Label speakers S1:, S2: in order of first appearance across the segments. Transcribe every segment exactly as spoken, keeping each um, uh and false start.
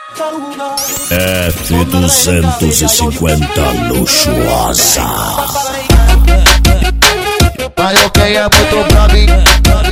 S1: F duzentos e cinquenta luxuosa.
S2: Mas eu quem é muito brabo.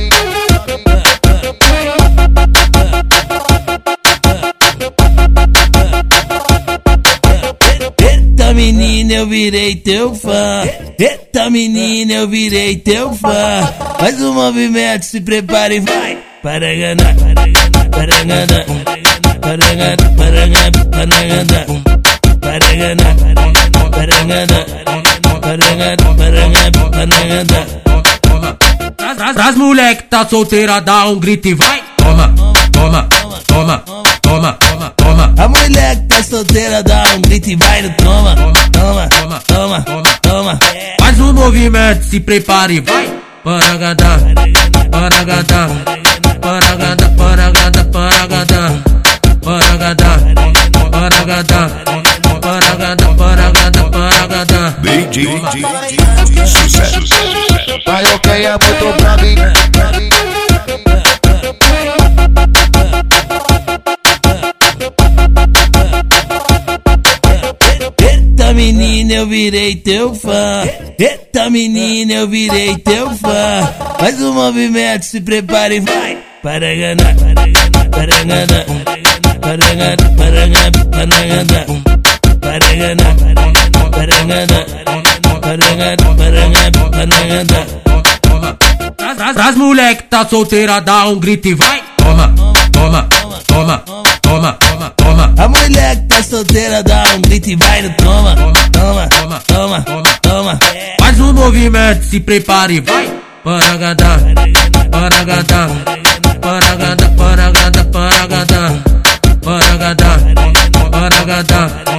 S3: Eita menina, eu virei teu fã. Eita menina, eu virei teu fã. Faz o movimento, se prepare e vai. Parangana, parangana, parangana, parangana, parangana, parangana, parangana, parangana, parangana, parangana.
S4: Pras moleque tá solteira, dá um grito e vai. Toma, toma, toma, toma, toma, toma.
S3: A mulher que tá solteira dá um grito e vai no toma, toma, toma, toma, toma.
S4: Faz um movimento, se prepare e vai. Paragada, paragada, paragada, paragada, paragada, paragada, paragada, paragada, paragada, paragada.
S1: B J Sucesso.
S2: Mas eu quem é muito brabo.
S3: Eita menina, eu virei teu fã. Eita menina, eu virei teu fã. Faz o movimento, se prepare e vai. Parangana, parangana, parangana, parangana, parangana, parangana, parangana, parangana, parangana, parangana.
S4: Pras moleque tá solteira, dá um grito e vai. Toma, toma, toma, toma, toma, toma.
S3: A mulher que tá solteira dá um grito e vai no toma, toma, toma, toma, toma.
S4: Faz um movimento, se prepare e vai. Paragada, paragada, paragada, paragada, paragada, paragada, paragada.